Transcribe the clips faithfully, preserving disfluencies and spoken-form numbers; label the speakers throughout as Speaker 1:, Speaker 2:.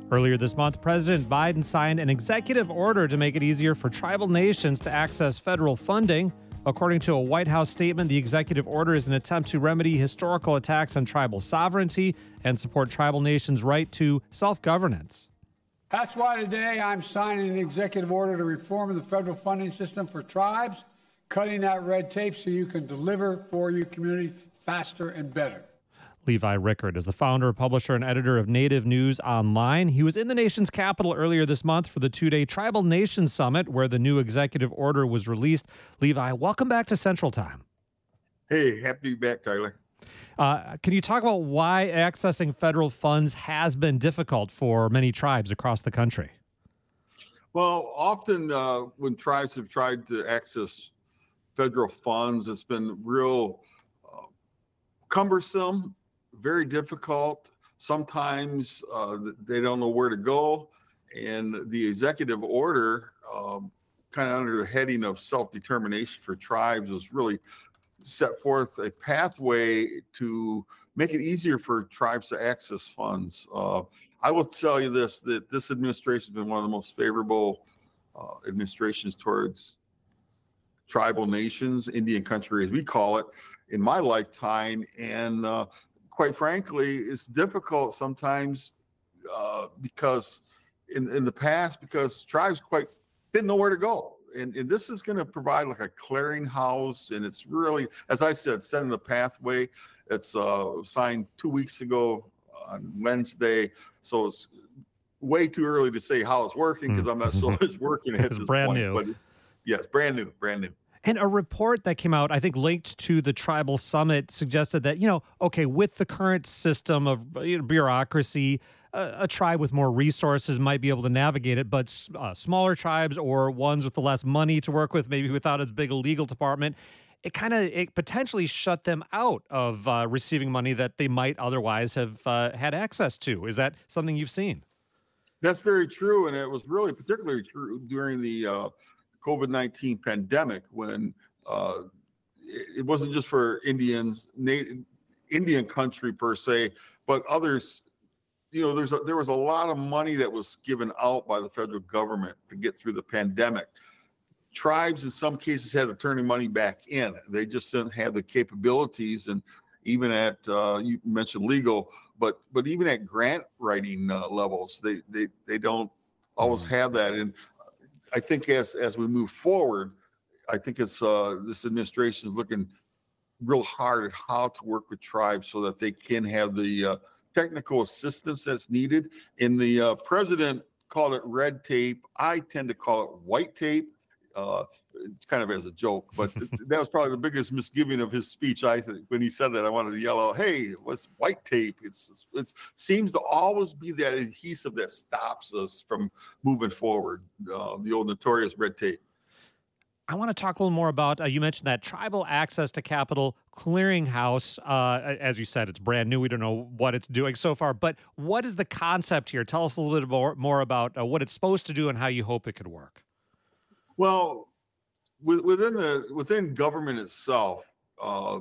Speaker 1: Earlier this month, President Biden signed an executive order to make it easier for tribal nations to access federal funding. According to a White House statement, the executive order is an attempt to remedy historical attacks on tribal sovereignty and support tribal nations' right to self-governance.
Speaker 2: That's why today I'm signing an executive order to reform the federal funding system for tribes, cutting that red tape so you can deliver for your community faster and better.
Speaker 1: Levi Rickert is the founder, publisher, and editor of Native News Online. He was in the nation's capital earlier this month for the two-day Tribal Nations Summit, where the new executive order was released. Levi, welcome back to Central Time.
Speaker 3: Hey, happy to be back, Tyler.
Speaker 1: Uh, can you talk about why accessing federal funds has been difficult for many tribes across the country?
Speaker 3: Well, often uh, when tribes have tried to access federal funds, it's been real uh, cumbersome, very difficult. Sometimes uh, they don't know where to go. And the executive order, um, kind of under the heading of self-determination for tribes, was really set forth a pathway to make it easier for tribes to access funds. Uh, I will tell you this, that this administration has been one of the most favorable uh, administrations towards tribal nations, Indian country as we call it, in my lifetime. And uh, quite frankly, it's difficult sometimes uh, because in, in the past, because tribes quite didn't know where to go. And, and this is going to provide like a clearinghouse. And it's really, as I said, setting the pathway. It's uh, signed two weeks ago on Wednesday. So it's way too early to say how it's working because I'm not sure it's working at
Speaker 1: It's
Speaker 3: this
Speaker 1: brand
Speaker 3: point.
Speaker 1: new.
Speaker 3: But it's, yes, brand new, brand new.
Speaker 1: And a report that came out, I think linked to the Tribal Summit, suggested that, you know, okay, with the current system of you know, bureaucracy, uh, a tribe with more resources might be able to navigate it, but uh, smaller tribes or ones with the less money to work with, maybe without as big a legal department, it kind of it potentially shut them out of uh, receiving money that they might otherwise have uh, had access to. Is that something you've seen?
Speaker 3: That's very true. And it was really particularly true during the uh, COVID nineteen pandemic when uh, it, it wasn't just for Indians, Native, Indian country per se, but others. You know, there's a, there was a lot of money that was given out by the federal government to get through the pandemic. Tribes, in some cases, had to turn the money back in. They just didn't have the capabilities, and even at uh, you mentioned legal, but but even at grant writing uh, levels, they they they don't always have that. And I think as as we move forward, I think it's uh, this administration is looking real hard at how to work with tribes so that they can have the uh, technical assistance that's needed. And the uh, president called it red tape. I tend to call it white tape. Uh, it's kind of as a joke, but that was probably the biggest misgiving of his speech. I when he said that, I wanted to yell out, "Hey, what's white tape?" It's it seems to always be that adhesive that stops us from moving forward. Uh, the old notorious red tape.
Speaker 1: I want to talk a little more about, uh, you mentioned that tribal access to capital clearinghouse. Uh, as you said, it's brand new. We don't know what it's doing so far, but what is the concept here? Tell us a little bit more, more about uh, what it's supposed to do and how you hope it could work.
Speaker 3: Well, within the within government itself, uh,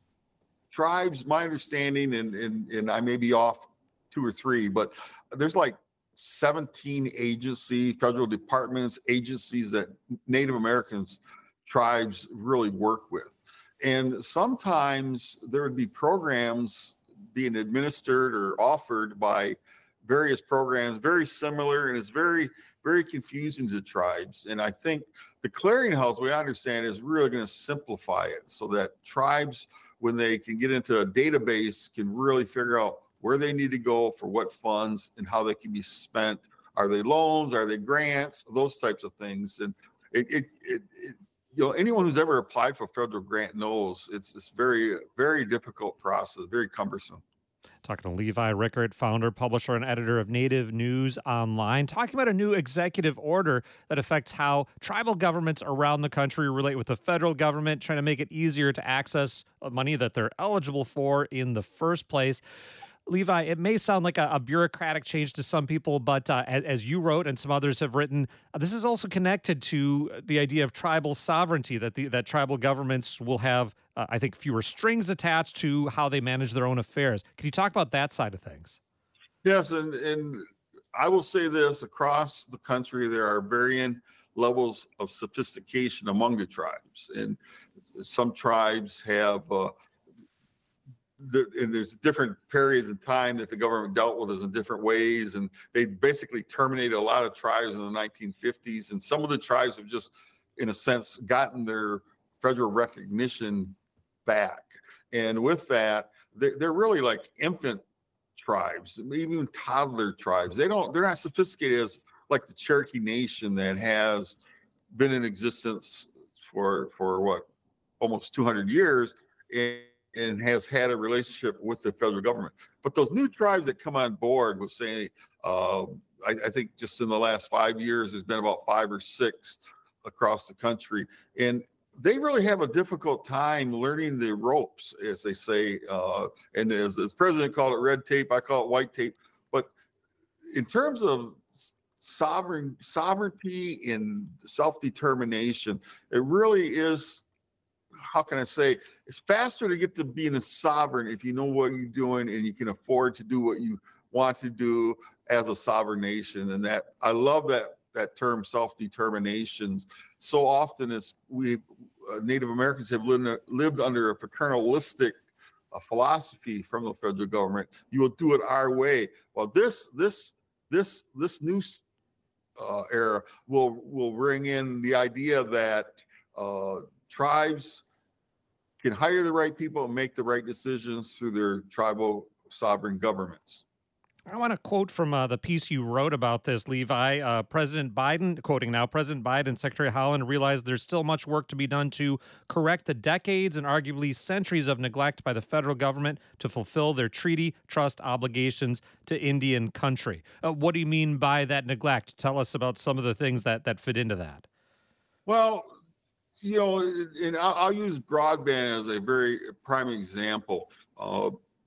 Speaker 3: tribes, my understanding, and, and, and I may be off two or three, but there's like seventeen agencies, federal departments, agencies that Native Americans tribes really work with. And sometimes there would be programs being administered or offered by various programs, very similar, and it's very, very confusing to tribes. And I think the clearinghouse, we understand, is really going to simplify it so that tribes, when they can get into a database, can really figure out where they need to go for what funds and how they can be spent. Are they loans? Are they grants? Those types of things. And it, it, it, it you know, anyone who's ever applied for a federal grant knows it's it's very, very difficult process, very cumbersome.
Speaker 1: Talking to Levi Rickert, founder, publisher, and editor of Native News Online, talking about a new executive order that affects how tribal governments around the country relate with the federal government, trying to make it easier to access money that they're eligible for in the first place. Levi, it may sound like a, a bureaucratic change to some people, but uh, as, as you wrote and some others have written, uh, this is also connected to the idea of tribal sovereignty, that the, that tribal governments will have, uh, I think, fewer strings attached to how they manage their own affairs. Can you talk about that side of things?
Speaker 3: Yes, and, and I will say this: across the country, there are varying levels of sophistication among the tribes, and some tribes have. Uh, The, and there's different periods of time that the government dealt with us in different ways. And they basically terminated a lot of tribes in the nineteen fifties. And some of the tribes have just, in a sense, gotten their federal recognition back. And with that, they're, they're really like infant tribes, even toddler tribes. They don't, they're not sophisticated as like the Cherokee Nation that has been in existence for, for what, almost two hundred years. And and has had a relationship with the federal government. But those new tribes that come on board will say, uh, I, I think just in the last five years, there's been about five or six across the country. And they really have a difficult time learning the ropes, as they say. Uh, and as, as president called it red tape, I call it white tape. But in terms of sovereign sovereignty and self-determination, it really is, how can I say, it's faster to get to being a sovereign if you know what you're doing and you can afford to do what you want to do as a sovereign nation. And that, I love that that term, self-determination. So often as we uh, Native Americans have lived, lived under a paternalistic uh, philosophy from the federal government. You will do it our way. Well, this this this this new uh, era will will bring in the idea that uh, tribes can hire the right people and make the right decisions through their tribal sovereign governments.
Speaker 1: I want to quote from uh, the piece you wrote about this, Levi. Uh, President Biden, quoting now, President Biden and Secretary Haaland realized there's still much work to be done to correct the decades and arguably centuries of neglect by the federal government to fulfill their treaty trust obligations to Indian country. Uh, what do you mean by that neglect? Tell us about some of the things that, that fit into that.
Speaker 3: Well, you know, and I'll, I'll use broadband as a very prime example. Uh,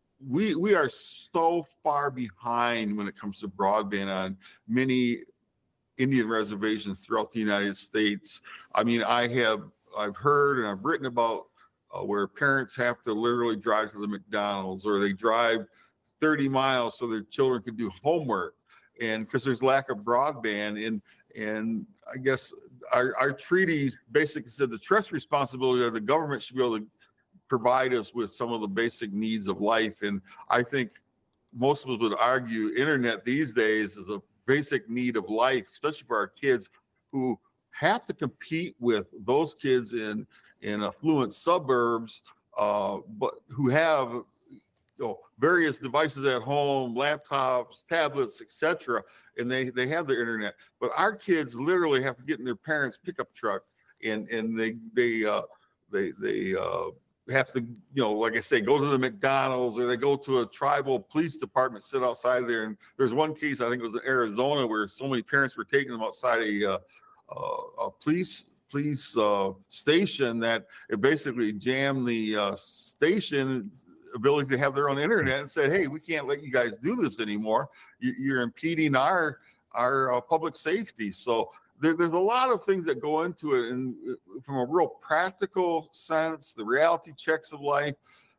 Speaker 3: we we are so far behind when it comes to broadband on many Indian reservations throughout the United States. I mean, I have I've heard and I've written about uh, where parents have to literally drive to the McDonald's, or they drive thirty miles so their children can do homework, and because there's lack of broadband. And and I guess our, our treaties basically said the trust responsibility of the government should be able to provide us with some of the basic needs of life. And I think most of us would argue internet these days is a basic need of life, especially for our kids who have to compete with those kids in, in affluent suburbs, uh, but who have, you know, various devices at home, laptops, tablets, et cetera, and they, they have their internet. But our kids literally have to get in their parents' pickup truck, and and they they uh, they they uh, have to, you know, like I say, go to the McDonald's, or they go to a tribal police department, sit outside there. And there's one case, I think it was in Arizona, where so many parents were taking them outside a uh, uh, a police police uh, station that it basically jammed the uh, station ability to have their own internet, and said, hey, we can't let you guys do this anymore. You, you're impeding our our uh, public safety. So there, there's a lot of things that go into it. And from a real practical sense, the reality checks of life,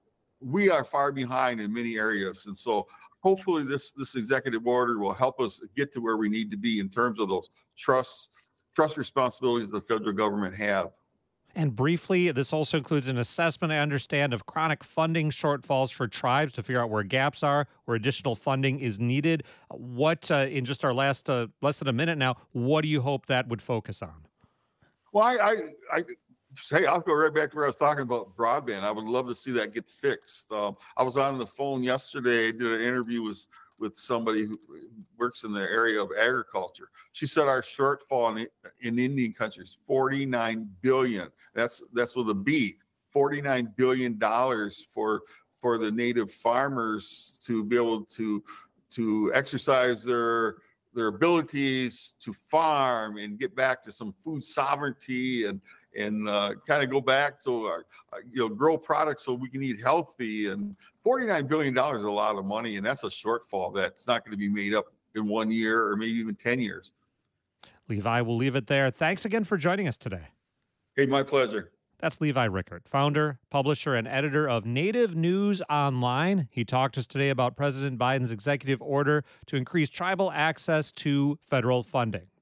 Speaker 3: we are far behind in many areas. And so hopefully this, this executive order will help us get to where we need to be in terms of those trust, trust responsibilities the federal government have.
Speaker 1: And briefly, this also includes an assessment, I understand, of chronic funding shortfalls for tribes to figure out where gaps are, where additional funding is needed. What, uh, in just our last uh, less than a minute now, what do you hope that would focus on?
Speaker 3: Well, I, I, I say I'll go right back to where I was talking about broadband. I would love to see that get fixed. Um, I was on the phone yesterday, did an interview with with somebody who works in the area of agriculture. She said our shortfall in, in Indian country is forty-nine billion. That's that's with a B, forty-nine billion dollars for for the native farmers to be able to to exercise their their abilities to farm and get back to some food sovereignty, and and uh, kind of go back so our, you know, grow products so we can eat healthy. And forty-nine billion dollars is a lot of money, and that's a shortfall that's not going to be made up in one year or maybe even ten years.
Speaker 1: Levi, we'll leave it there. Thanks again for joining us today.
Speaker 3: Hey, my pleasure.
Speaker 1: That's Levi Rickert, founder, publisher, and editor of Native News Online. He talked to us today about President Biden's executive order to increase tribal access to federal funding.